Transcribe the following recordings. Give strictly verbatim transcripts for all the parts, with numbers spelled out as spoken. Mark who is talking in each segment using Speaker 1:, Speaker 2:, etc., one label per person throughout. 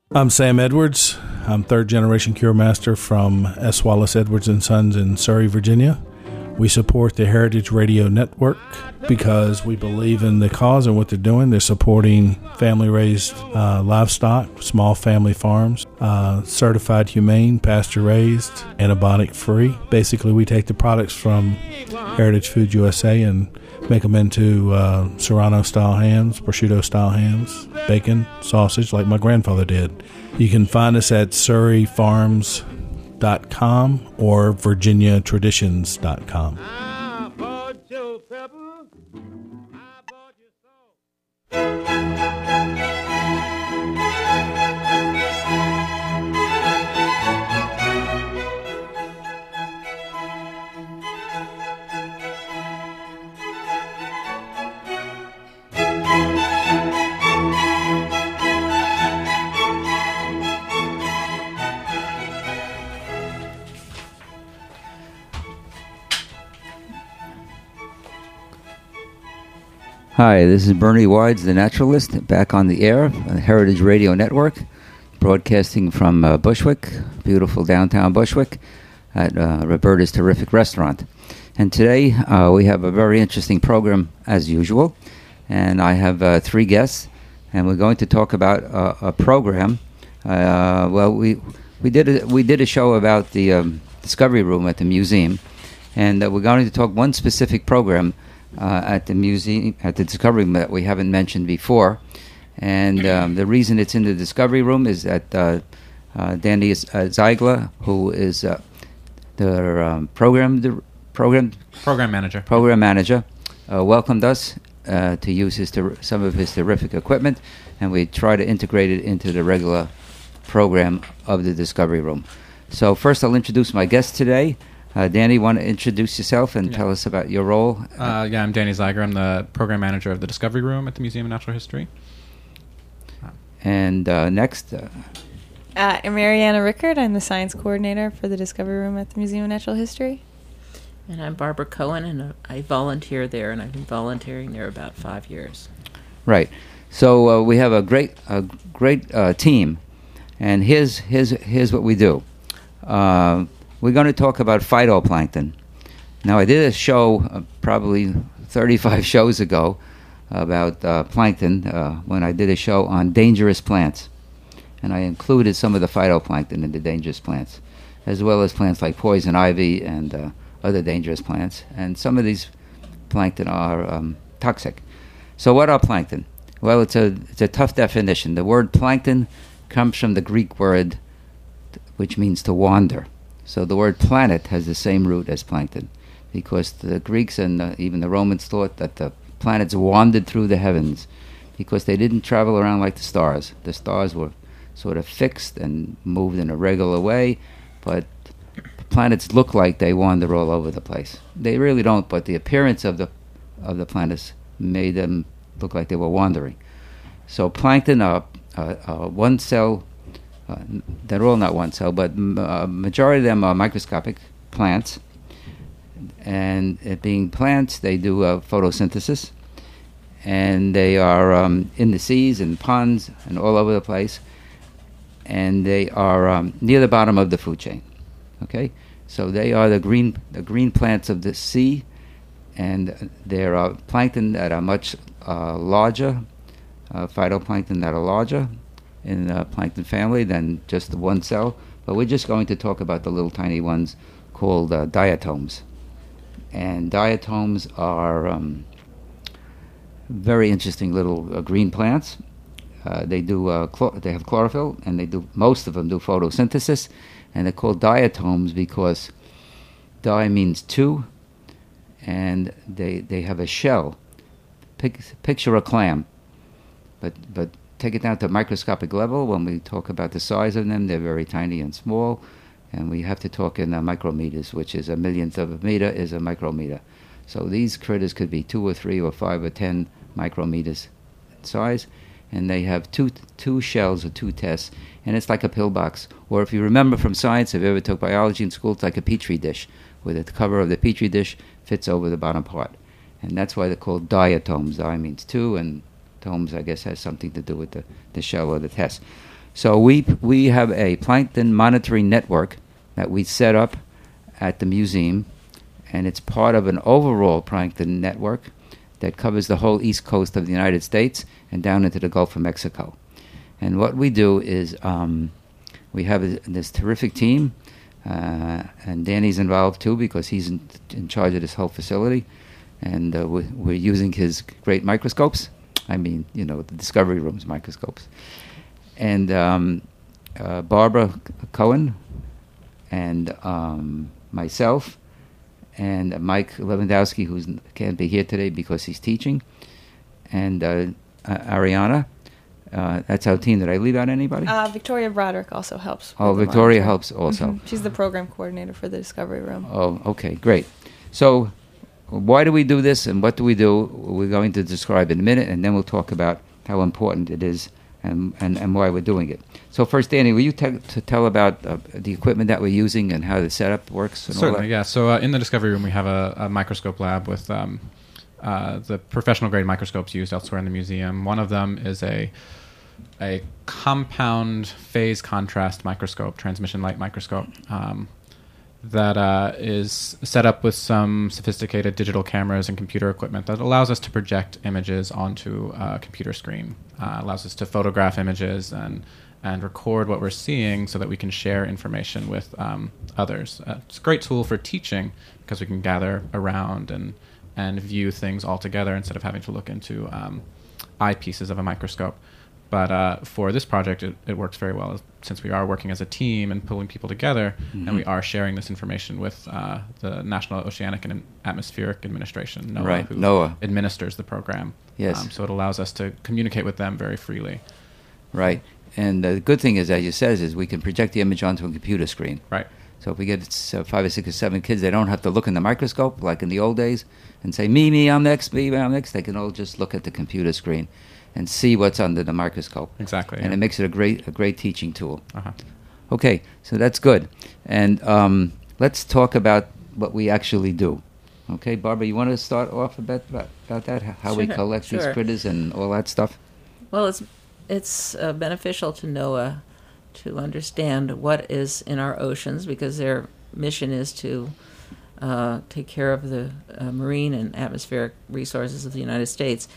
Speaker 1: I'm Sam Edwards. I'm third generation Cure Master from S. Wallace Edwards and Sons in Surrey, Virginia. We support the Heritage Radio Network because we believe in the cause and what they're doing. They're supporting family-raised uh, livestock, small family farms, uh, certified humane, pasture-raised, antibiotic-free. Basically, we take the products from Heritage Food U S A and make them into uh, Serrano-style hams, prosciutto-style hams, bacon, sausage, like my grandfather did. You can find us at surrey farms dot com or virginia traditions dot com.
Speaker 2: Hi, this is Bernie Wides, the naturalist, back on the air on the Heritage Radio Network, broadcasting from uh, Bushwick, beautiful downtown Bushwick, at uh, Roberta's Terrific Restaurant. And today uh, we have a very interesting program, as usual, and I have uh, three guests, and we're going to talk about uh, a program. Uh, well, we we did a, we did a show about the um, Discovery Room at the museum, and uh, we're going to talk one specific program Uh, at the museum, at the Discovery Room that we haven't mentioned before. And um, the reason it's in the Discovery Room is that uh, uh, Danny uh, Ziegler, who is uh, the um, program the program
Speaker 3: program manager,
Speaker 2: program manager, uh, welcomed us uh, to use his ter- some of his terrific equipment, and we try to integrate it into the regular program of the Discovery Room. So first, I'll introduce my guest today. Uh, Danny, want to introduce yourself and yeah. tell us about your role?
Speaker 3: Uh, yeah, I'm Danny Ziegler. I'm the program manager of the Discovery Room at the Museum of Natural History.
Speaker 2: And uh, next? Uh,
Speaker 4: uh, I'm Mariana Rickard. I'm the science coordinator for the Discovery Room at the Museum of Natural History.
Speaker 5: And I'm Barbara Cohen, and I volunteer there, and I've been volunteering there about five years.
Speaker 2: Right. So uh, we have a great a great uh, team, and here's, here's, here's what we do. Uh, We're going to talk about phytoplankton. Now, I did a show uh, probably thirty-five shows ago about uh, plankton uh, when I did a show on dangerous plants. And I included some of the phytoplankton in the dangerous plants, as well as plants like poison ivy and uh, other dangerous plants. And some of these plankton are um, toxic. So what are plankton? Well, it's a, it's a tough definition. The word plankton comes from the Greek word which means to wander. So the word planet has the same root as plankton, because the Greeks and uh, even the Romans thought that the planets wandered through the heavens because they didn't travel around like the stars. The stars were sort of fixed and moved in a regular way, but the planets look like they wander all over the place. They really don't, but the appearance of the of the planets made them look like they were wandering. So plankton are uh, uh, one cell. Uh, they're all not one cell, but uh, majority of them are microscopic plants. And it being plants, they do uh, photosynthesis. And they are um, in the seas and ponds and all over the place. And they are um, near the bottom of the food chain. Okay? So they are the green the green plants of the sea. And there are plankton that are much uh, larger, uh, phytoplankton that are larger in the plankton family than just the one cell, but we're just going to talk about the little tiny ones called uh, diatoms. And diatoms are um, very interesting little uh, green plants. Uh, they do uh, chlor- they have chlorophyll, and they do most of them do photosynthesis, and they're called diatoms because di means two, and they they have a shell. Pic- picture a clam, but but. Take it down to microscopic level. When we talk about the size of them, they're very tiny and small, and we have to talk in uh, micrometers, which is a millionth of a meter is a micrometer. So these critters could be two or three or five or ten micrometers in size, and they have two two shells or two tests, and it's like a pillbox. Or if you remember from science, if you ever took biology in school, it's like a petri dish, where the cover of the petri dish fits over the bottom part. And that's why they're called diatoms. Di means two, and tomes, I guess, has something to do with the, the shell or the test. So we we have a plankton monitoring network that we set up at the museum, and it's part of an overall plankton network that covers the whole east coast of the United States and down into the Gulf of Mexico. And what we do is um, we have a, this terrific team, uh, and Danny's involved too because he's in, in charge of this whole facility, and uh, we're, we're using his great microscopes. I mean, you know, the Discovery Room's microscopes. And um, uh, Barbara Cohen and um, myself and Mike Lewandowski, who can't be here today because he's teaching, and uh, uh, Ariana. Uh, that's our team. Did I leave out anybody?
Speaker 4: Uh, Victoria Broderick also helps.
Speaker 2: Oh,
Speaker 4: with the
Speaker 2: Victoria
Speaker 4: monitoring.
Speaker 2: helps also.
Speaker 4: Mhm. She's the program coordinator for the Discovery Room.
Speaker 2: Oh, okay, great. So why do we do this and what do we do? We're going to describe in a minute, and then we'll talk about how important it is and, and, and why we're doing it. So first, Danny, will you te- to tell about uh, the equipment that we're using and how the setup works? And all
Speaker 3: Certainly,
Speaker 2: that?
Speaker 3: yeah. So uh, in the Discovery Room, we have a, a microscope lab with um, uh, the professional-grade microscopes used elsewhere in the museum. One of them is a a compound phase contrast microscope, transmission light microscope, um, that uh, is set up with some sophisticated digital cameras and computer equipment that allows us to project images onto a computer screen, uh, allows us to photograph images and and record what we're seeing so that we can share information with um, others. Uh, it's a great tool for teaching because we can gather around and, and view things all together instead of having to look into um, eyepieces of a microscope. But uh, for this project, it, it works very well since we are working as a team and pulling people together,
Speaker 2: Mm-hmm.
Speaker 3: and we are sharing this information with uh, the National Oceanic and Atmospheric Administration, NOAA,
Speaker 2: Right,
Speaker 3: who
Speaker 2: NOAA.
Speaker 3: administers the program.
Speaker 2: Yes.
Speaker 3: Um, so it allows us to communicate with them very freely.
Speaker 2: Right. And the good thing is, as you said, is we can project the image onto a computer screen.
Speaker 3: Right.
Speaker 2: So if we get uh, five or six or seven kids, they don't have to look in the microscope like in the old days and say, me, me, I'm next, me, me, I'm next. They can all just look at the computer screen and see what's under the microscope.
Speaker 3: Exactly.
Speaker 2: And
Speaker 3: yeah.
Speaker 2: it makes it a great a great teaching tool.
Speaker 3: Uh-huh.
Speaker 2: Okay, so that's good. And um, let's talk about what we actually do. Okay, Barbara, you want to start off a bit about, about that, h- how we
Speaker 5: Sure,
Speaker 2: collect these
Speaker 5: sure.
Speaker 2: critters and all that stuff?
Speaker 5: Well, it's it's uh, beneficial to NOAA to understand what is in our oceans because their mission is to uh, take care of the uh, marine and atmospheric resources of the United States.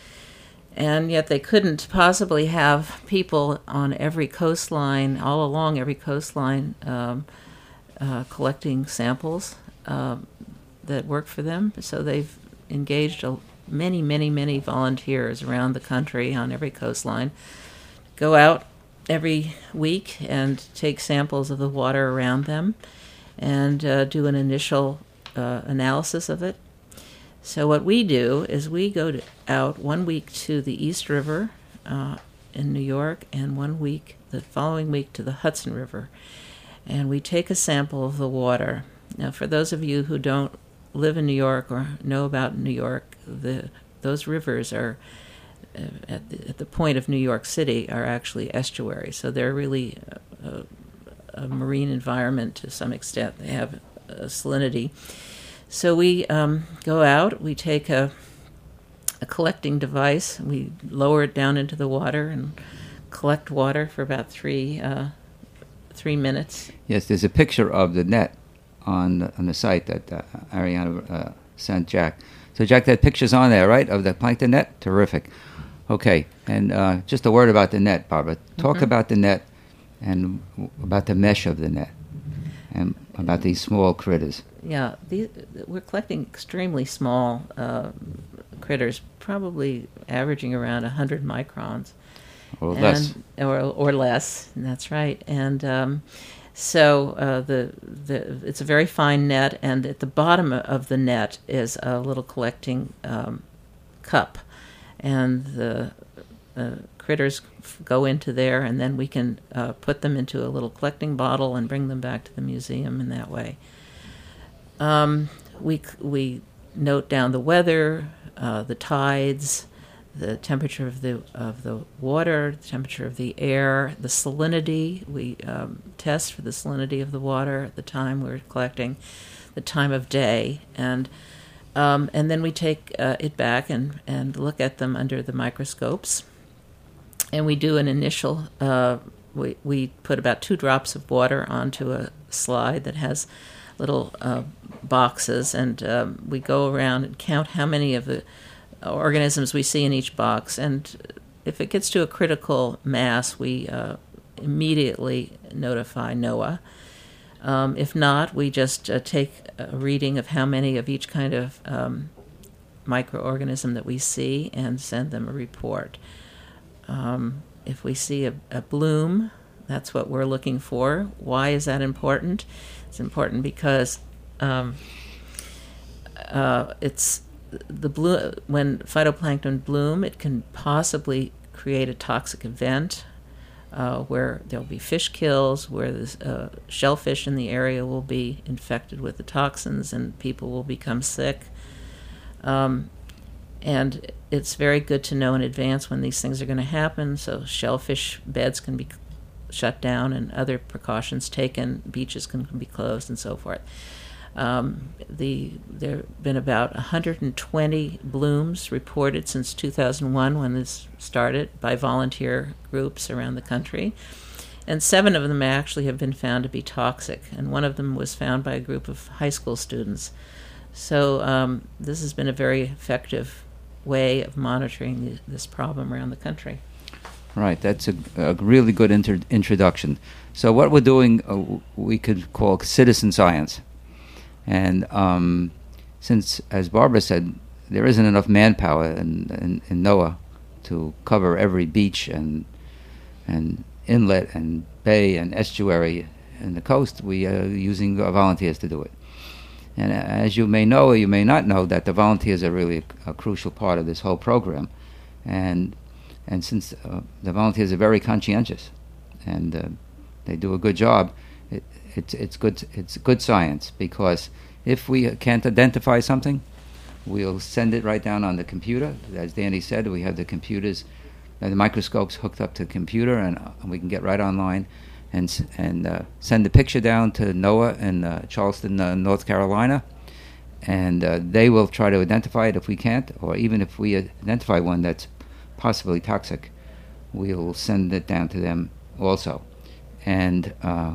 Speaker 5: And yet they couldn't possibly have people on every coastline, all along every coastline, um, uh, collecting samples um, that work for them. So they've engaged a, many, many, many volunteers around the country on every coastline, go out every week and take samples of the water around them and uh, do an initial uh, analysis of it. So what we do is we go to, out one week to the East River uh, in New York and one week, the following week, to the Hudson River. And we take a sample of the water. Now, for those of you who don't live in New York or know about New York, the those rivers are, uh, at, the, at the point of New York City, are actually estuaries. So they're really a, a, a marine environment to some extent. They have a salinity. So we um, go out, we take a, a collecting device, we lower it down into the water and collect water for about three uh, three minutes.
Speaker 2: Yes, there's a picture of the net on the, on the site that uh, Ariana uh, sent Jack. So, Jack, that picture's on there, right, of the plankton net? Terrific. Okay, and uh, just a word about the net, Barbara. Talk
Speaker 5: Mhm.
Speaker 2: about the net and w- about the mesh of the net and about these small critters.
Speaker 5: Yeah, these, we're collecting extremely small uh, critters, probably averaging around one hundred microns.
Speaker 2: Or
Speaker 5: and,
Speaker 2: less.
Speaker 5: Or, or less, and that's right. And um, so uh, the the it's a very fine net, and at the bottom of the net is a little collecting um, cup, and the uh, critters f- go into there, and then we can uh, put them into a little collecting bottle and bring them back to the museum in that way. Um, we c- we note down the weather, uh, the tides, the temperature of the of the water, the temperature of the air, the salinity. We um, test for the salinity of the water at the time we're collecting, the time of day, and um, and then we take uh, it back and, and look at them under the microscopes, and we do an initial uh, we, we put about two drops of water onto a slide that has little uh, boxes, and um, we go around and count how many of the organisms we see in each box. And if it gets to a critical mass, we uh, immediately notify NOAA. Um, if not, we just uh, take a reading of how many of each kind of um, microorganism that we see and send them a report. Um, if we see a, a bloom, that's what we're looking for. Why is that important? It's important because um, uh, it's the blue. When phytoplankton bloom, it can possibly create a toxic event uh, where there'll be fish kills, where the uh, shellfish in the area will be infected with the toxins, and people will become sick. Um, and it's very good to know in advance when these things are going to happen, so shellfish beds can be shut down and other precautions taken, beaches can, can be closed, and so forth. Um, the there have been about one hundred twenty blooms reported since two thousand one, when this started, by volunteer groups around the country. And seven of them actually have been found to be toxic, and one of them was found by a group of high school students. So um, this has been a very effective way of monitoring the, this problem around the country.
Speaker 2: Right, that's a, a really good inter- introduction. So what we're doing, uh, we could call citizen science. And um, since, as Barbara said, there isn't enough manpower in, in, in NOAA to cover every beach and and inlet and bay and estuary in the coast, we are using uh, volunteers to do it. And as you may know or you may not know, that the volunteers are really a, a crucial part of this whole program. And and since uh, the volunteers are very conscientious and uh, they do a good job, it, it's it's good it's good science, because if we can't identify something, we'll send it right down on the computer. As Danny said, we have the computers, uh, the microscopes hooked up to the computer, and, uh, and we can get right online and and uh, send the picture down to NOAA in uh, Charleston, uh, North Carolina, and uh, they will try to identify it if we can't, or even if we identify one that's possibly toxic, we'll send it down to them also. And uh,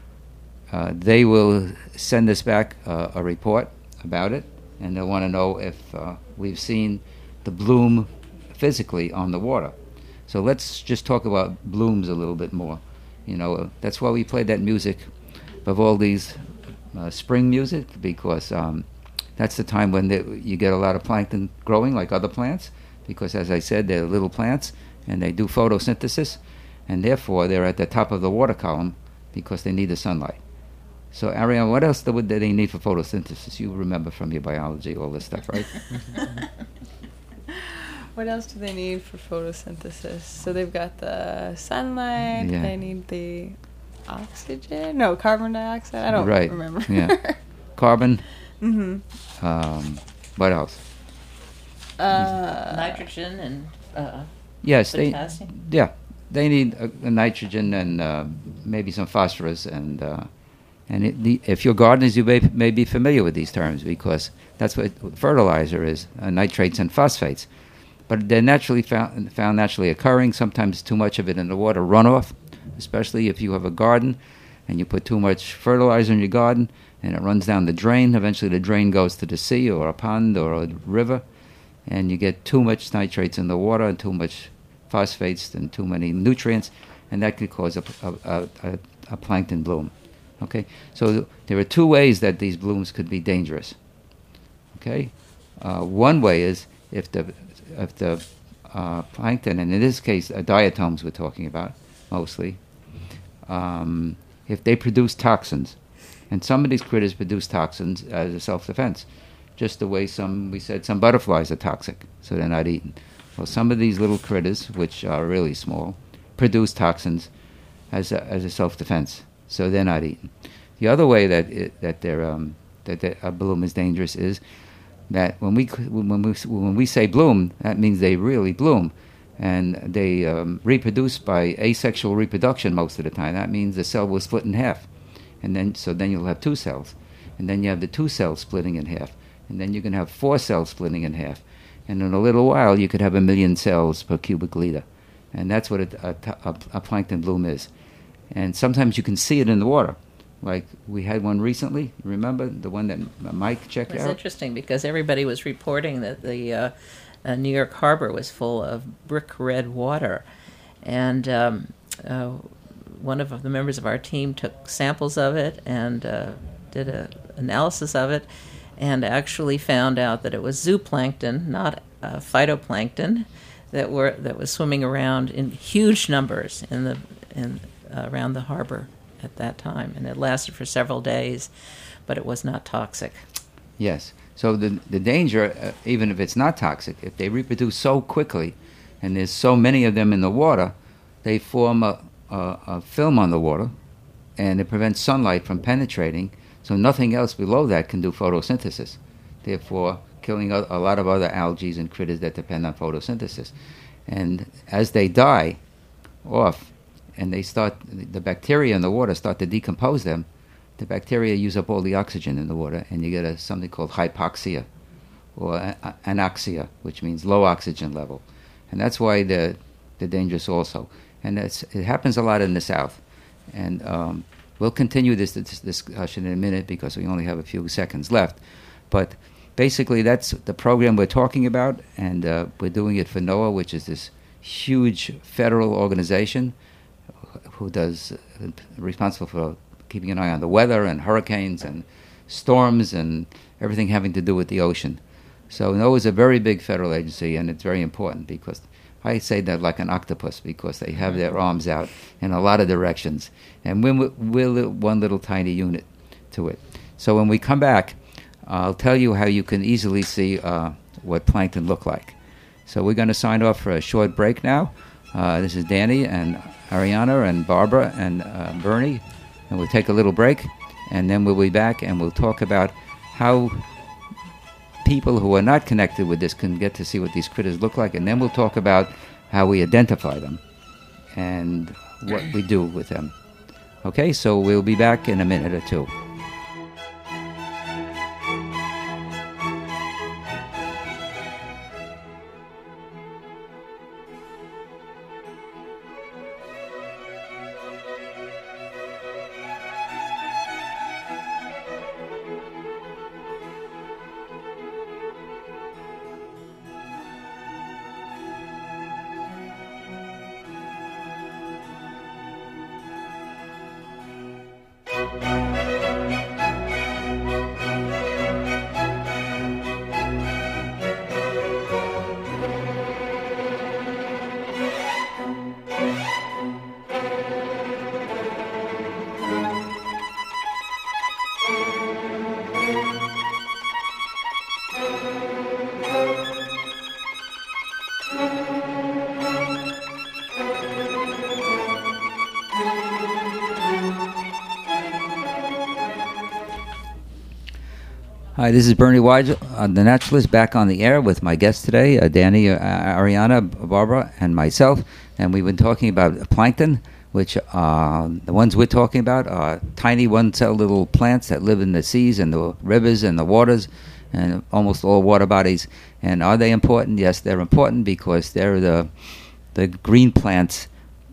Speaker 2: uh, they will send us back uh, a report about it, and they'll want to know if uh, we've seen the bloom physically on the water. So let's just talk about blooms a little bit more. You know, uh, that's why we played that music of all these uh, spring music, because um, that's the time when they, you get a lot of plankton growing like other plants, because as I said, they're little plants and they do photosynthesis, and therefore they're at the top of the water column because they need the sunlight. So Ariane, what else do they need for photosynthesis? You remember from your biology all this stuff, right?
Speaker 4: What else do they need for photosynthesis? So they've got the sunlight,
Speaker 2: Yeah.
Speaker 4: they need the oxygen? No, carbon dioxide? I don't
Speaker 2: Right.
Speaker 4: remember.
Speaker 2: Yeah. Carbon.
Speaker 4: Mm-hmm.
Speaker 2: Um, what else?
Speaker 4: Uh,
Speaker 5: Nitrogen and uh,
Speaker 2: Yes, they,
Speaker 5: potassium.
Speaker 2: yeah, they need a, a nitrogen and uh, maybe some phosphorus, and uh, and it, the, if you're gardeners, you may, may be familiar with these terms, because that's what fertilizer is: uh, nitrates and phosphates. But they're naturally found, found naturally occurring. Sometimes too much of it in the water runoff, especially if you have a garden and you put too much fertilizer in your garden and it runs down the drain. Eventually, the drain goes to the sea or a pond or a river, and you get too much nitrates in the water and too much phosphates and too many nutrients, and that could cause a, a, a, a plankton bloom. Okay, so there are two ways that these blooms could be dangerous. Okay, uh, one way is if the if the uh, plankton, and in this case, uh, diatoms we're talking about mostly, um, if they produce toxins, and some of these critters produce toxins as a self-defense, just the way some, we said, some butterflies are toxic, so they're not eaten. Well, some of these little critters, which are really small, produce toxins as a, as a self-defense, so they're not eaten. The other way that it, that they're, um, that the, a bloom is dangerous is that when we when we when we say bloom, that means they really bloom, and they um, reproduce by asexual reproduction most of the time. That means the cell will split in half, and then so then you'll have two cells, and then you have the two cells splitting in half, and then you can have four cells splitting in half, and in a little while you could have a million cells per cubic liter, and that's what a, a, a, a plankton bloom is. and sometimes you can see it in the water. Like we had one recently. Remember the one that Mike checked
Speaker 5: It's
Speaker 2: out?
Speaker 5: interesting because everybody was reporting that the uh, uh, New York Harbor was full of brick red water, and um, uh, one of the members of our team took samples of it and uh, did an analysis of it, and actually found out that it was zooplankton, not uh, phytoplankton, that were that was swimming around in huge numbers in the in uh, around the harbor at that time, and it lasted for several days, but it was not toxic.
Speaker 2: Yes. So the the danger, uh, even if it's not toxic, if they reproduce so quickly, and there's so many of them in the water, they form a, a, a film on the water, and it prevents sunlight from penetrating, so nothing else below that can do photosynthesis, therefore killing a, a lot of other algae and critters that depend on photosynthesis. And as they die off, and they start, the bacteria in the water start to decompose them, the bacteria use up all the oxygen in the water, and you get a, something called hypoxia, or a, anoxia, which means low oxygen level. And that's why they're, they're dangerous also. And it's, it happens a lot in the South. And um, we'll continue this, this discussion in a minute because we only have a few seconds left. But basically that's the program we're talking about, and uh, we're doing it for NOAA, which is this huge federal organization who does uh, responsible for keeping an eye on the weather and hurricanes and storms and everything having to do with the ocean. So NOAA is a very big federal agency, and it's very important because I say that like an octopus because they have their arms out in a lot of directions, and we're, we're one little tiny unit to it. So when we come back, I'll tell you how you can easily see uh, what plankton look like. So we're going to sign off for a short break now. Uh, this is Danny and Ariana and Barbara and uh, Bernie, and we'll take a little break, and then we'll be back and we'll talk about how people who are not connected with this can get to see what these critters look like, and then we'll talk about how we identify them and what we do with them. Okay, so we'll be back in a minute or two. Hi, this is Bernie Weigel, uh, the naturalist, back on the air with my guests today, uh, Danny, uh, Ariana, Barbara, and myself. And we've been talking about plankton, which uh, the ones we're talking about are tiny one-cell little plants that live in the seas and the rivers and the waters and almost all water bodies. And are they important? Yes, they're important because they're the the green plants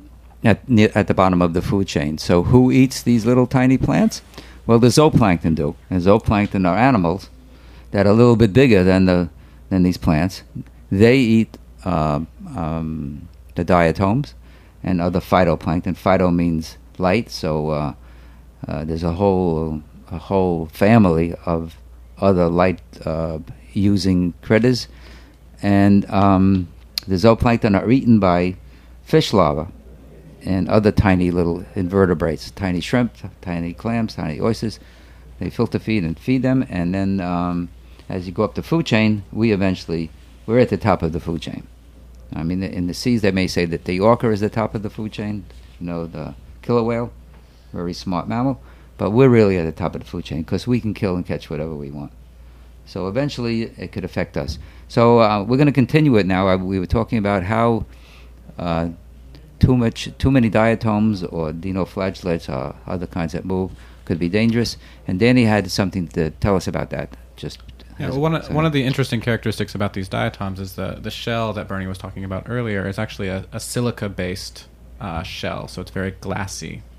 Speaker 2: at, near, at the bottom of the food chain. So who eats these little tiny plants? Well, the zooplankton do. And zooplankton are animals that are a little bit bigger than the than these plants. They eat uh, um, the diatoms and other phytoplankton. Phyto means light, so uh, uh, there's a whole a whole family of other light-using uh, critters. And um, the zooplankton are eaten by fish larvae and other tiny little invertebrates, tiny shrimp, tiny clams, tiny oysters. They filter feed and feed them, and then um, as you go up the food chain, we eventually, we're at the top of the food chain. I mean, in the seas, they may say that the orca is the top of the food chain, you know, the killer whale, very smart mammal, but we're really at the top of the food chain because we can kill and catch whatever we want. So eventually, it could affect us. So uh, we're going to continue it now. I, we were talking about how uh, Too much, too many diatoms or dinoflagellates or other kinds that move could be dangerous. And Danny had something to tell us about that. Just
Speaker 3: yeah, well, one of, one of the interesting characteristics about these diatoms is the the shell that Bernie was talking about earlier is actually a, a silica-based uh, shell, so it's very glassy.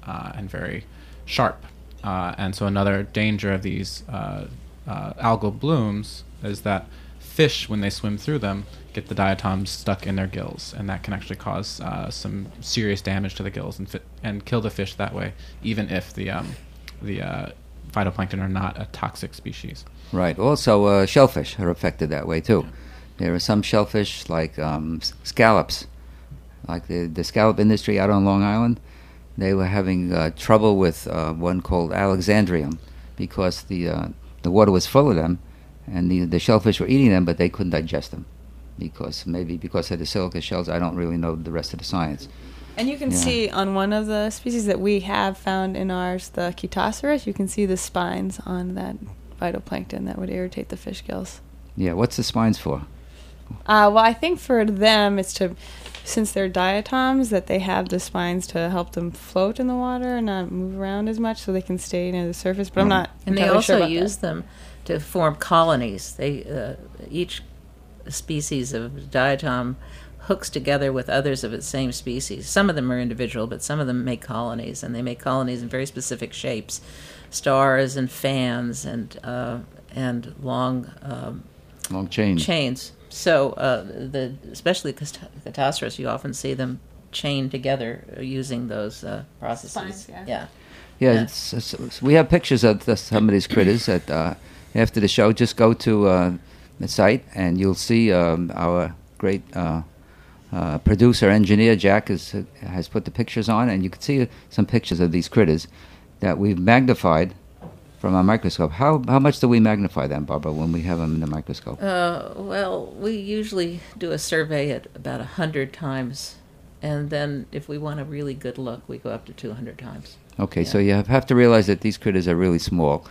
Speaker 3: uh, and very sharp. Uh, and so another danger of these uh, uh, algal blooms is that fish, when they swim through them, get the diatoms stuck in their gills, and that can actually cause uh, some serious damage to the gills and fi- and kill the fish that way, even if the um, the uh, phytoplankton are not a toxic species.
Speaker 2: Right. Also, uh, shellfish are affected that way too. There are some shellfish like um, s- scallops, like the the scallop industry out on Long Island. They were having uh, trouble with uh, one called Alexandrium because the uh, the water was full of them, and the the shellfish were eating them, but they couldn't digest them because maybe because of the silica shells. I don't really know the rest of the science.
Speaker 4: And you can
Speaker 2: Yeah.
Speaker 4: see on one of the species that we have found in ours, the Chetoceros, you can see the spines on that phytoplankton that would irritate the fish gills.
Speaker 2: Yeah. What's the spines for?
Speaker 4: Uh, well, I think for them it's to, since they're diatoms, that they have the spines to help them float in the water and not move around as much so they can stay near the surface. But I'm not
Speaker 5: And they
Speaker 4: entirely
Speaker 5: also
Speaker 4: sure about
Speaker 5: use
Speaker 4: that.
Speaker 5: them to form colonies. They uh, each species of diatom hooks together with others of its same species. Some of them are individual, but some of them make colonies, and they make colonies in very specific shapes, stars and fans and uh, and long um,
Speaker 2: Long chain.
Speaker 5: chains. So uh, the especially Chetoceros, you often see them chained together using those uh, processes.
Speaker 4: Spines, yeah.
Speaker 5: yeah.
Speaker 2: Yeah,
Speaker 5: Yeah.
Speaker 2: It's, it's, it's- we have pictures of the, some of these critters. At uh, after the show, just go to uh, the site and you'll see um, our great uh, uh, producer engineer Jack is, uh, has put the pictures on, and you can see some pictures of these critters that we've magnified from our microscope. How how much do we magnify them, Barbara, when we have them in the microscope?
Speaker 5: Uh, well, we usually do a survey at about a hundred times, and then if we want a really good look, we go up to two hundred times.
Speaker 2: Okay,
Speaker 5: yeah.
Speaker 2: so you have, have to realize that these critters are really small.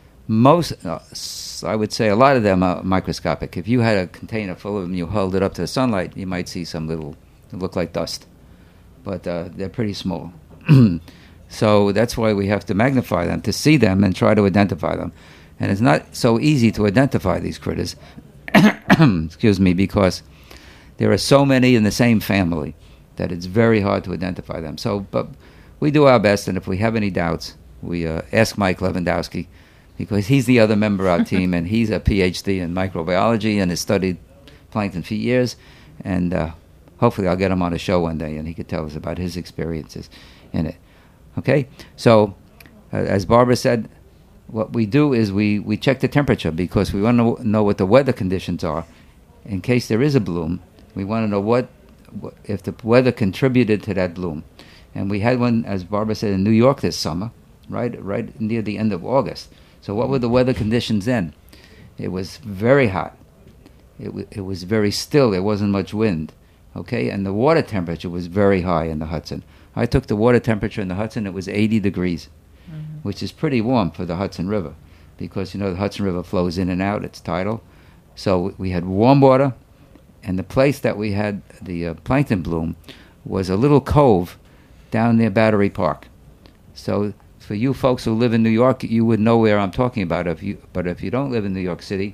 Speaker 2: Most, uh, s- I would say, a lot of them are microscopic. If you had a container full of them, you held it up to the sunlight, you might see some little, they look like dust, but uh, they're pretty small. So that's why we have to magnify them to see them and try to identify them. And it's not so easy to identify these critters, excuse me, because there are so many in the same family that it's very hard to identify them. So, but we do our best, and if we have any doubts, we uh, ask Mike Lewandowski, because he's the other member of our team, and he's a P H D in microbiology and has studied plankton for years. And uh, hopefully I'll get him on a show one day, and he could tell us about his experiences in it. Okay? So, uh, as Barbara said, what we do is we, we check the temperature because we want to know what the weather conditions are. In case there is a bloom, we want to know what, what if the weather contributed to that bloom. And we had one, as Barbara said, in New York this summer, right, right near the end of August. So what were the weather conditions then? It was very hot. It, w- it was very still. There wasn't much wind. Okay, and the water temperature was very high in the Hudson. I took the water temperature in the Hudson. It was eighty degrees, mm-hmm. which is pretty warm for the Hudson River, because you know the Hudson River flows in and out. It's tidal, so we had warm water, and the place that we had the uh, plankton bloom was a little cove down near Battery Park. So for you folks who live in New York, you would know where I'm talking about. If you, but if you don't live in New York City,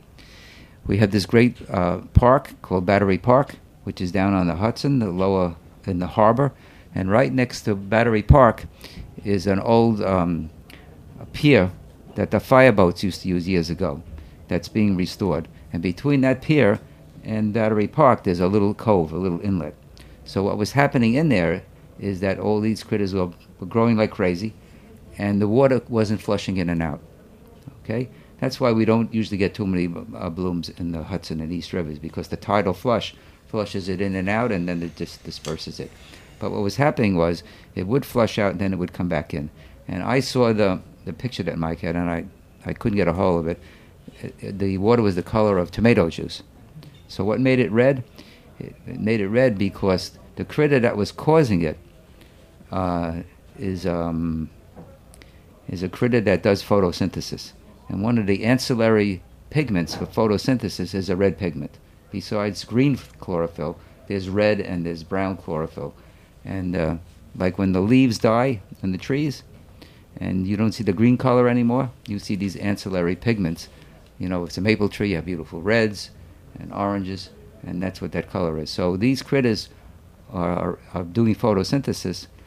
Speaker 2: we have this great uh, park called Battery Park, which is down on the Hudson, the lower in the harbor. And right next to Battery Park is an old um, a pier that the fireboats used to use years ago that's being restored. And between that pier and Battery Park, there's a little cove, a little inlet. So what was happening in there is that all these critters were, were growing like crazy, and the water wasn't flushing in and out. Okay? That's why we don't usually get too many uh, blooms in the Hudson and East Rivers, because the tidal flush flushes it in and out, and then it just disperses it. But what was happening was it would flush out and then it would come back in. And I saw the, the picture that Mike had, and I, I couldn't get a hold of it. It, it. The water was the color of tomato juice. So what made it red? It, it made it red because the critter that was causing it uh, is, um, is a critter that does photosynthesis. And one of the ancillary pigments for photosynthesis is a red pigment. Besides green chlorophyll, there's red and there's brown chlorophyll. And uh, like when the leaves die in the trees and you don't see the green color anymore, you see these ancillary pigments. You know, if it's a maple tree, you have beautiful reds and oranges, and that's what that color is. So these critters are, are doing photosynthesis,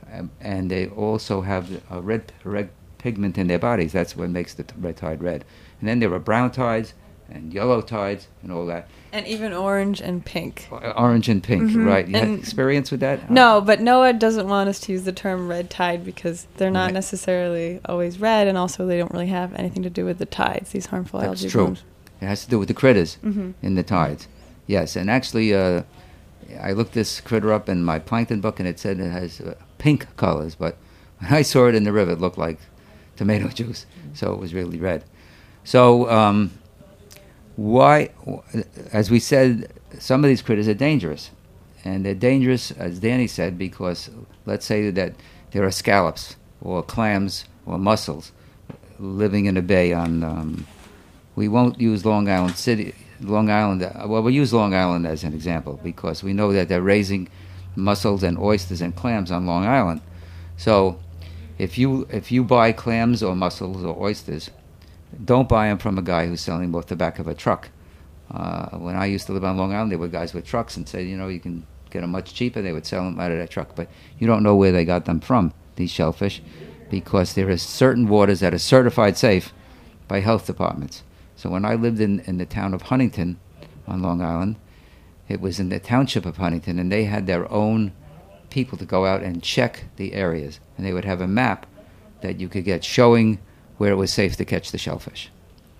Speaker 2: um, and they also have a red red pigment in their bodies. That's what makes the t- red tide red. And then there are brown tides and yellow tides and all that.
Speaker 4: And even orange and pink.
Speaker 2: O- Orange and pink,
Speaker 4: Mhm.
Speaker 2: right? You had
Speaker 4: And-
Speaker 2: experience with that?
Speaker 4: No, but NOAA doesn't want us to use the term red tide because they're not
Speaker 2: Right.
Speaker 4: necessarily always red, and also they don't really have anything to do with the tides, these harmful
Speaker 2: That's
Speaker 4: algae
Speaker 2: true.
Speaker 4: blooms.
Speaker 2: It has to do with the critters
Speaker 4: Mhm.
Speaker 2: in the tides. Yes, and actually, uh, I looked this critter up in my plankton book, and it said it has uh, pink colors, but when I saw it in the river, it looked like tomato juice, so it was really red. So, um, why, as we said, some of these critters are dangerous. And they're dangerous, as Danny said, because let's say that there are scallops or clams or mussels living in a bay on, um, we won't use Long Island City, Long Island, uh, well, we'll use Long Island as an example because we know that they're raising mussels and oysters and clams on Long Island. So if you if you buy clams or mussels or oysters, don't buy them from a guy who's selling them off the back of a truck. Uh, when I used to live on Long Island, there were guys with trucks and said, you know, you can get them much cheaper. They would sell them out of that truck. But you don't know where they got them from, these shellfish, because there are certain waters that are certified safe by health departments. So when I lived in, in the town of Huntington on Long Island, it was in the township of Huntington, and they had their own people to go out and check the areas. And they would have a map that you could get showing where it was safe to catch the shellfish.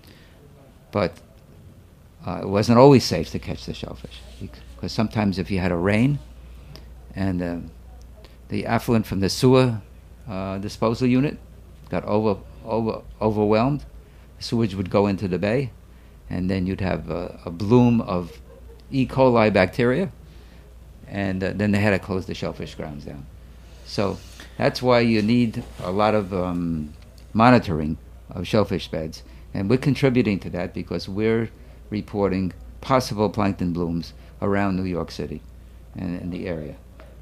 Speaker 2: But uh, it wasn't always safe to catch the shellfish, because sometimes if you had a rain and uh, the affluent from the sewer uh, disposal unit got over, over overwhelmed, sewage would go into the bay, and then you'd have a, a bloom of E. coli bacteria, and uh, then they had to close the shellfish grounds down. So that's why you need a lot of um, monitoring of shellfish beds, and we're contributing to that because we're reporting possible plankton blooms around New York City and in the area.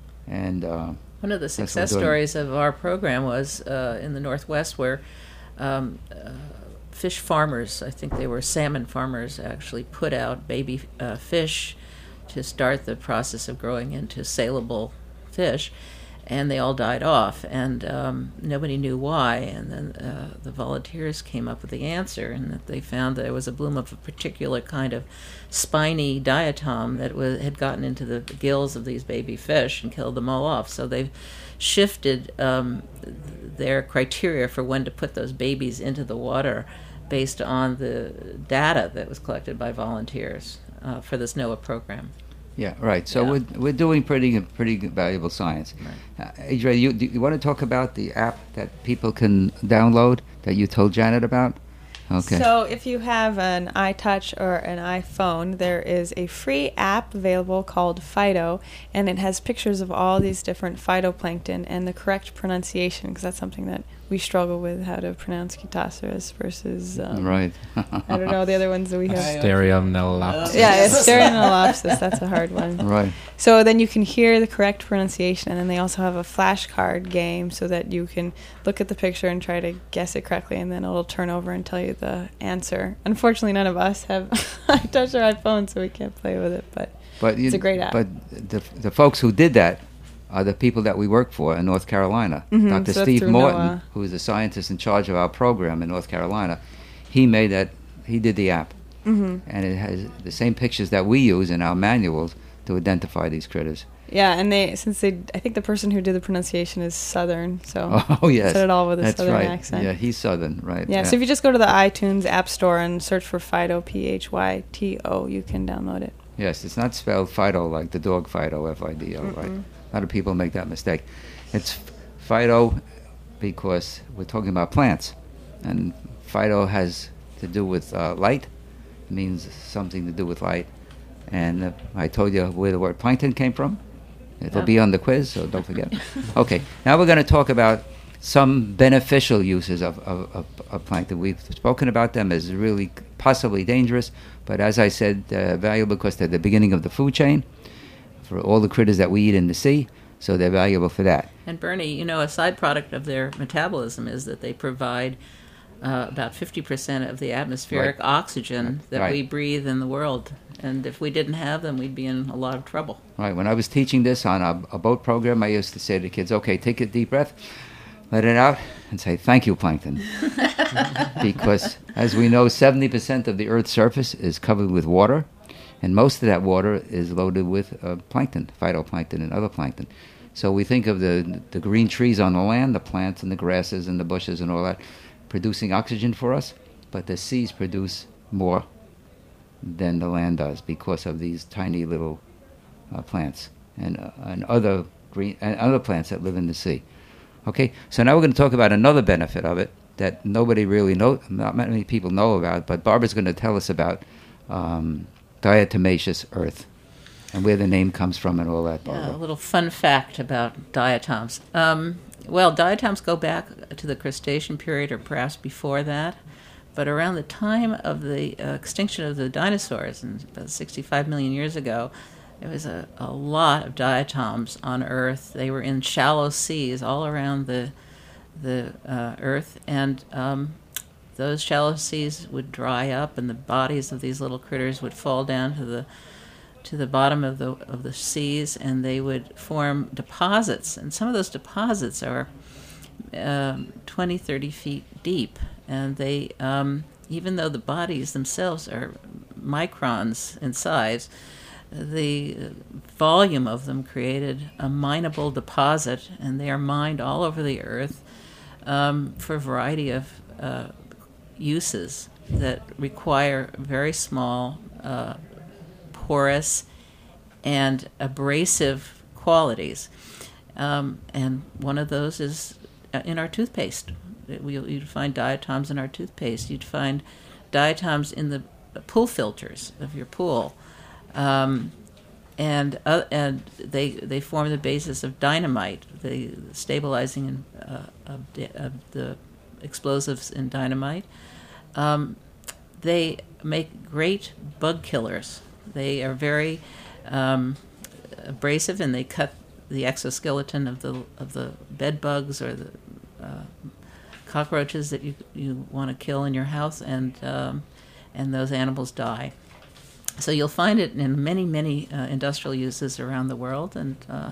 Speaker 2: And uh,
Speaker 5: one of the
Speaker 2: what we're
Speaker 5: success
Speaker 2: doing.
Speaker 5: stories of our program was uh, in the Northwest, where um, uh, fish farmers, I think they were salmon farmers, actually put out baby uh, fish to start the process of growing into saleable fish, and they all died off, and um, nobody knew why. And then uh, the volunteers came up with the answer, and that they found there was a bloom of a particular kind of spiny diatom that was, had gotten into the gills of these baby fish and killed them all off. So they've shifted um, their criteria for when to put those babies into the water based on the data that was collected by volunteers uh, for this NOAA program.
Speaker 2: Yeah, right. So
Speaker 5: Yeah.
Speaker 2: we're we're doing pretty pretty good, valuable science.
Speaker 5: Right.
Speaker 2: Uh, Adrian, you do you want to talk about the app that people can download that you told Janet about? Okay.
Speaker 4: So if you have an iTouch or an iPhone, there is a free app available called Phyto, and it has pictures of all these different phytoplankton and the correct pronunciation, because that's something that we struggle with, how to pronounce Chitoceras versus, um,
Speaker 2: right.
Speaker 4: I don't know, the other ones that we have.
Speaker 3: Stereomnelopsis.
Speaker 4: Yeah, Stereomnelopsis, that's a hard one.
Speaker 2: Right.
Speaker 4: So then you can hear the correct pronunciation, and then they also have a flashcard game so that you can look at the picture and try to guess it correctly, and then it'll turn over and tell you the answer. Unfortunately, none of us have iTouch or iPhone, so we can't play with it, but
Speaker 2: But you,
Speaker 4: it's a great app.
Speaker 2: But the the folks who did that are the people that we work for in North Carolina.
Speaker 4: Mhm,
Speaker 2: Doctor
Speaker 4: so that's
Speaker 2: Steve
Speaker 4: through
Speaker 2: Morton,
Speaker 4: NOAA.
Speaker 2: who is the scientist in charge of our program in North Carolina, he made that. He did the app,
Speaker 4: hmm
Speaker 2: and it has the same pictures that we use in our manuals to identify these critters.
Speaker 4: Yeah, and they since they, I think the person who did the pronunciation is Southern, so
Speaker 2: Oh yes,
Speaker 4: said it all with a
Speaker 2: that's
Speaker 4: Southern
Speaker 2: right.
Speaker 4: accent.
Speaker 2: Yeah, he's Southern, right?
Speaker 4: Yeah, so if you just go to the iTunes App Store and search for Phyto, P H Y T O, you can download it.
Speaker 2: Yes, it's not spelled Fido like the dog Fido, F I D O, right?
Speaker 4: Mm-mm.
Speaker 2: A lot of people make that mistake. It's Fido because we're talking about plants, and Fido has to do with uh, light. It means something to do with light. And uh, I told you where the word plankton came from. It'll
Speaker 5: Yeah.
Speaker 2: be on the quiz, so don't forget. Okay, now we're going to talk about some beneficial uses of, of, of, of plankton. We've spoken about them as really possibly dangerous, but as I said, uh, valuable because they're the beginning of the food chain for all the critters that we eat in the sea, so they're valuable for that.
Speaker 5: And Bernie, you know, a side product of their metabolism is that they provide uh, about fifty percent of the atmospheric
Speaker 2: Right.
Speaker 5: oxygen that
Speaker 2: Right.
Speaker 5: we breathe in the world. And if we didn't have them, we'd be in a lot of trouble.
Speaker 2: Right. When I was teaching this on a, a boat program, I used to say to the kids, okay, take a deep breath, let it out, and say, thank you, plankton. Because, as we know, seventy percent of the Earth's surface is covered with water, and most of that water is loaded with uh, plankton, phytoplankton and other plankton. So we think of the, the green trees on the land, the plants and the grasses and the bushes and all that, producing oxygen for us, but the seas produce more than the land does because of these tiny little uh, plants and uh, and other green and other plants that live in the sea. Okay, so now we're going to talk about another benefit of it that nobody really know, not many people know about, but Barbara's going to tell us about um, diatomaceous earth and where the name comes from and all that. Barbara.
Speaker 5: Yeah, a little fun fact about diatoms. Um, well, diatoms go back to the Cretaceous period, or perhaps before that. But around the time of the uh, extinction of the dinosaurs, in about sixty-five million years ago, there was a, a lot of diatoms on Earth. They were in shallow seas all around the the uh, Earth, and um, those shallow seas would dry up, and the bodies of these little critters would fall down to the to the bottom of the of the seas, and they would form deposits. And some of those deposits are um, twenty, thirty feet deep. And they, um, even though the bodies themselves are microns in size, the volume of them created a mineable deposit, and they are mined all over the earth um, for a variety of uh, uses that require very small, uh, porous, and abrasive qualities. Um, and one of those is in our toothpaste. You'd find diatoms in our toothpaste. You'd find diatoms in the pool filters of your pool, um, and uh, and they they form the basis of dynamite, the stabilizing uh, of, of the explosives in dynamite. Um, they make great bug killers. They are very um, abrasive, and they cut the exoskeleton of the of the bed bugs or the uh, cockroaches that you you want to kill in your house, and um, and those animals die. So you'll find it in many many uh, industrial uses around the world, and uh,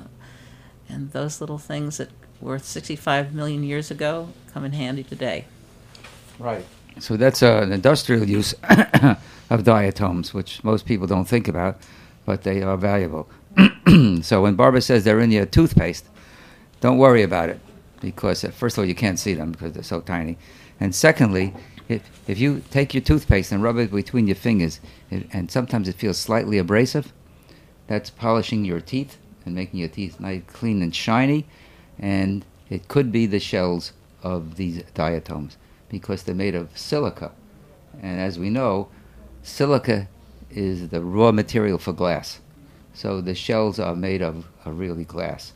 Speaker 5: and those little things that were sixty-five million years ago come in handy today.
Speaker 2: Right. So that's uh, an industrial use of diatoms, which most people don't think about, but they are valuable. So when Barbara says they're in your toothpaste, don't worry about it. Because uh, first of all, you can't see them because they're so tiny, and secondly, if if you take your toothpaste and rub it between your fingers, it, and sometimes it feels slightly abrasive, that's polishing your teeth and making your teeth nice, clean and shiny, and it could be the shells of these diatoms because they're made of silica, and as we know, silica is the raw material for glass, so the shells are made of, of really glass.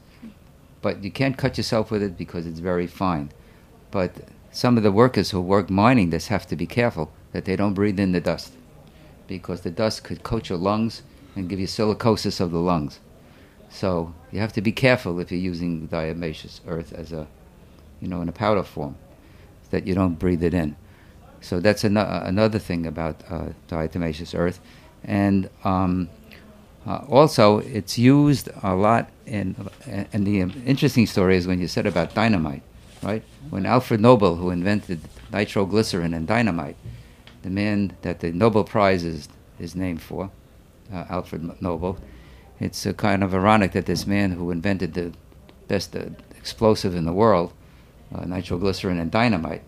Speaker 2: But you can't cut yourself with it because it's very fine. But some of the workers who work mining this have to be careful that they don't breathe in the dust, because the dust could coat your lungs and give you silicosis of the lungs. So you have to be careful if you're using diatomaceous earth as a, you know, in a powder form, that you don't breathe it in. So that's an- another thing about uh, diatomaceous earth. And um, Uh, also, it's used a lot in, and the interesting story is when you said about dynamite, right? When Alfred Nobel, who invented nitroglycerin and dynamite, the man that the Nobel Prize is, is named for, uh, Alfred Nobel, it's uh, kind of ironic that this man who invented the best uh, explosive in the world, uh, nitroglycerin and dynamite,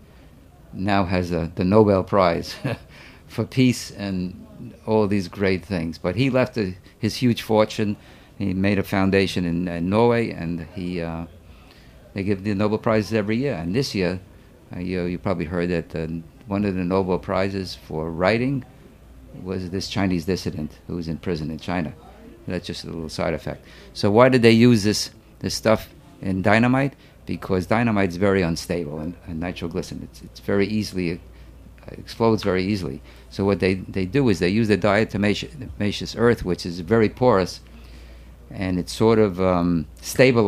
Speaker 2: now has uh, the Nobel Prize for peace and all these great things. But he left a, his huge fortune. He made a foundation in uh, Norway, and he uh, they give the Nobel Prizes every year. And this year, uh, you, you probably heard that uh, one of the Nobel Prizes for writing was this Chinese dissident who was in prison in China. That's just a little side effect. So why did they use this this stuff in dynamite? Because dynamite is very unstable, and, and nitroglycerin, it's, it's very easily, uh, explodes very easily. So what they, they do is they use the diatomaceous earth, which is very porous, and it sort of um,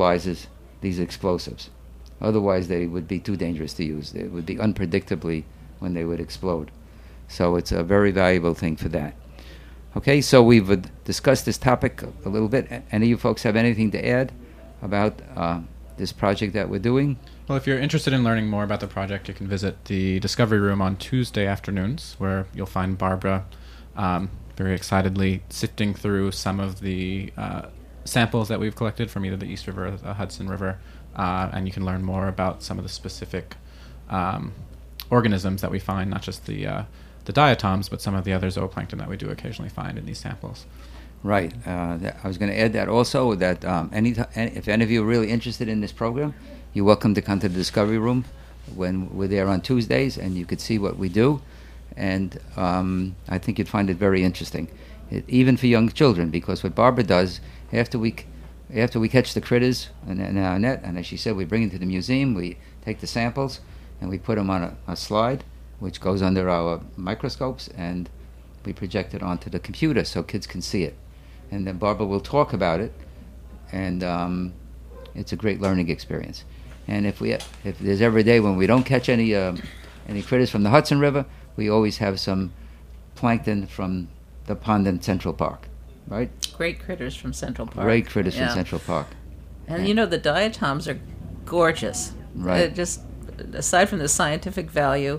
Speaker 2: stabilizes these explosives. Otherwise, they would be too dangerous to use. They would be unpredictably when they would explode. So it's a very valuable thing for that. Okay, so we've uh, discussed this topic a, a little bit. A- Any of you folks have anything to add about uh, this project that we're doing?
Speaker 3: Well, if you're interested in learning more about the project, you can visit the Discovery Room on Tuesday afternoons, where you'll find Barbara um, very excitedly sifting through some of the uh, samples that we've collected from either the East River or the Hudson River, uh, and you can learn more about some of the specific um, organisms that we find, not just the uh, the diatoms, but some of the other zooplankton that we do occasionally find in these samples.
Speaker 2: Right. Uh, th- I was going to add that also, that um, any t- any, if any of you are really interested in this program, you're welcome to come to the Discovery Room when we're there on Tuesdays, and you could see what we do. And um, I think you'd find it very interesting, it, even for young children, because what Barbara does, after we c- after we catch the critters in, in our net, and as she said, we bring them to the museum, we take the samples, and we put them on a, a slide, which goes under our microscopes, and we project it onto the computer so kids can see it. And then Barbara will talk about it, and um, it's a great learning experience. And if we if there's ever a day when we don't catch any um, any critters from the Hudson River, we always have some plankton from the pond in Central Park, right?
Speaker 5: Great critters from Central Park.
Speaker 2: Great critters
Speaker 5: Yeah.
Speaker 2: from Central Park.
Speaker 5: And
Speaker 2: Yeah.
Speaker 5: you know, the diatoms are gorgeous.
Speaker 2: Right.
Speaker 5: Uh, just aside from the scientific value,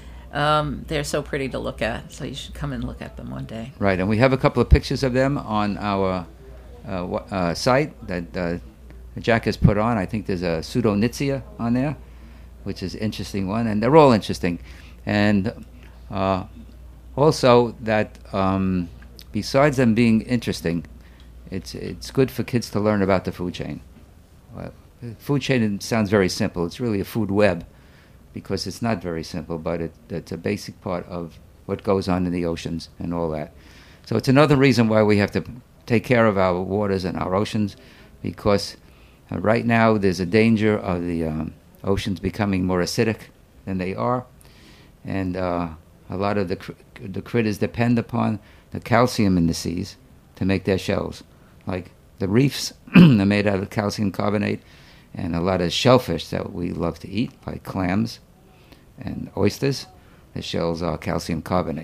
Speaker 5: um, they're so pretty to look at. So you should come and look at them one day.
Speaker 2: Right, and we have a couple of pictures of them on our uh, wa- uh, site that uh, Jack has put on. I think there's a Pseudonytzia on there, which is an interesting one, and they're all interesting. And uh, also that um, besides them being interesting, it's it's good for kids to learn about the food chain. Uh, food chain sounds very simple. It's really a food web, because it's not very simple, but it, it's a basic part of what goes on in the oceans and all that. So it's another reason why we have to take care of our waters and our oceans, because uh, right now there's a danger of the um, oceans becoming more acidic than they are, and uh, a lot of the cr- the critters depend upon the calcium in the seas to make their shells. Like the reefs are made out of calcium carbonate, and a lot of shellfish that we love to eat, like clams and oysters, the shells are calcium carbonate.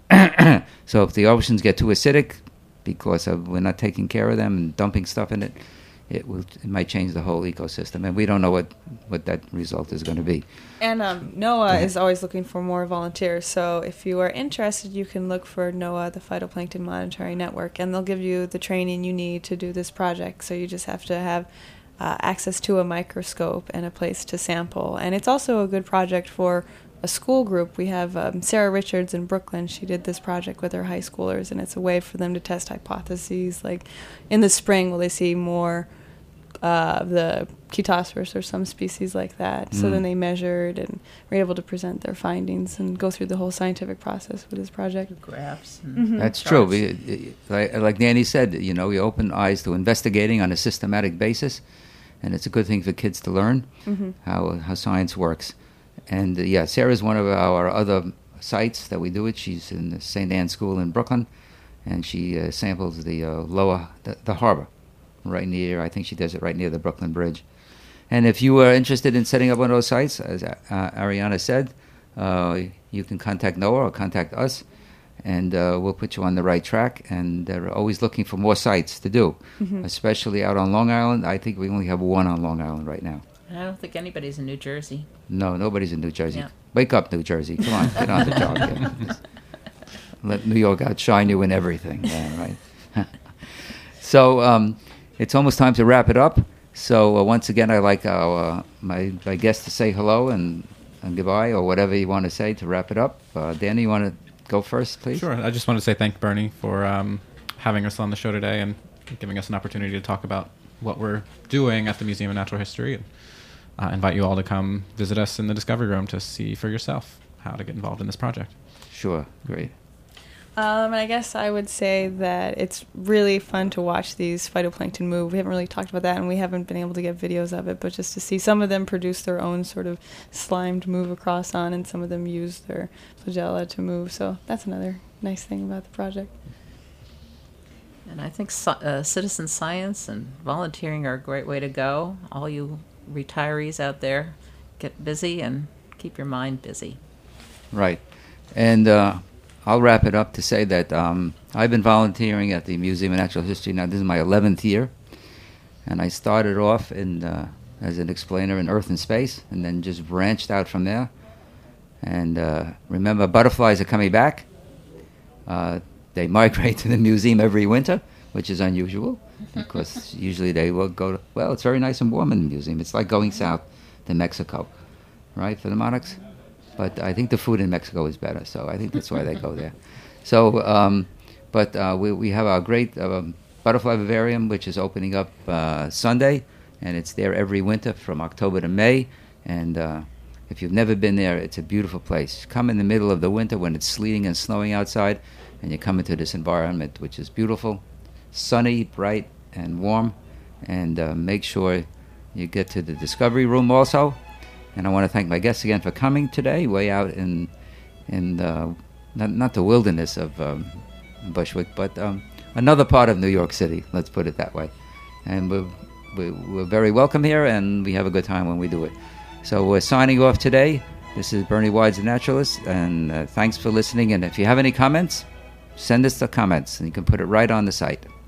Speaker 2: So if the oceans get too acidic because of we're not taking care of them and dumping stuff in it, it will it might change the whole ecosystem, and we don't know what, what that result is going to be.
Speaker 4: And um, NOAA is always looking for more volunteers. So if you are interested, you can look for NOAA, the Phytoplankton Monitoring Network, and they'll give you the training you need to do this project. So you just have to have uh, access to a microscope and a place to sample. And it's also a good project for a school group. We have um, Sarah Richards in Brooklyn. She did this project with her high schoolers, and it's a way for them to test hypotheses. Like in the spring, will they see more uh, of the Chaetosaurus or some species like that? So
Speaker 2: Mm.
Speaker 4: then they measured and were able to present their findings and go through the whole scientific process with this project.
Speaker 5: Graphs. And
Speaker 4: Mhm.
Speaker 2: That's true.
Speaker 5: charts.
Speaker 2: We, like, like Nanny said, you know, we open eyes to investigating on a systematic basis, and it's a good thing for kids to learn
Speaker 4: hmm
Speaker 2: how how science works. And uh, yeah, Sarah's one of our other sites that we do it. She's in the Saint Anne School in Brooklyn, and she uh, samples the uh, lower the, the harbor, right near. I think she does it right near the Brooklyn Bridge. And if you are interested in setting up one of those sites, as uh, Ariana said, uh, you can contact NOAA or contact us, and uh, we'll put you on the right track. And they're always looking for more sites to do,
Speaker 4: hmm
Speaker 2: especially out on Long Island. I think we only have one on Long Island right now.
Speaker 5: And I don't think anybody's in New Jersey.
Speaker 2: No, nobody's in New Jersey.
Speaker 5: Yeah.
Speaker 2: Wake up, New Jersey. Come on, get on the job. Yeah. Let New York outshine you in everything. Yeah, right. So um, it's almost time to wrap it up. So uh, once again, I'd like our, uh, my, my guests to say hello and, and goodbye, or whatever you want to say to wrap it up. Uh, Danny, you want to go first, please?
Speaker 3: Sure. I just wanted to say thank Bernie for um, having us on the show today and giving us an opportunity to talk about what we're doing at the Museum of Natural History. And uh, invite you all to come visit us in the Discovery Room to see for yourself how to get involved in this project.
Speaker 2: Sure, great.
Speaker 4: Um, and I guess I would say that it's really fun to watch these phytoplankton move. We haven't really talked about that, and we haven't been able to get videos of it, but just to see some of them produce their own sort of slimed move across on, and some of them use their flagella to move. So that's another nice thing about the project.
Speaker 5: And I think so, uh, citizen science and volunteering are a great way to go. All you retirees out there, get busy and keep your mind busy.
Speaker 2: Right. And uh, I'll wrap it up to say that um, I've been volunteering at the Museum of Natural History now. This is my eleventh year. And I started off in, uh, as an explainer in Earth and Space, and then just branched out from there. And uh, remember, butterflies are coming back. Uh, they migrate to the museum every winter, which is unusual, because usually they will go to, well, it's very nice and warm in the museum. It's like going south to Mexico, right, for the monarchs? But I think the food in Mexico is better, so I think that's why they go there. So, um, but uh, we, we have our great um, butterfly vivarium, which is opening up uh, Sunday, and it's there every winter from October to May. And uh, if you've never been there, it's a beautiful place. Come in the middle of the winter when it's sleeting and snowing outside, and you come into this environment, which is beautiful, sunny, bright, and warm. And uh, make sure you get to the Discovery Room also. And I want to thank my guests again for coming today, way out in in the, not, not the wilderness of um, Bushwick, but um, another part of New York City, let's put it that way. And we're, we're, we're very welcome here, and we have a good time when we do it. So we're signing off today. This is Bernie Wise, the Naturalist, and uh, thanks for listening. And if you have any comments, send us the comments, and you can put it right on the site.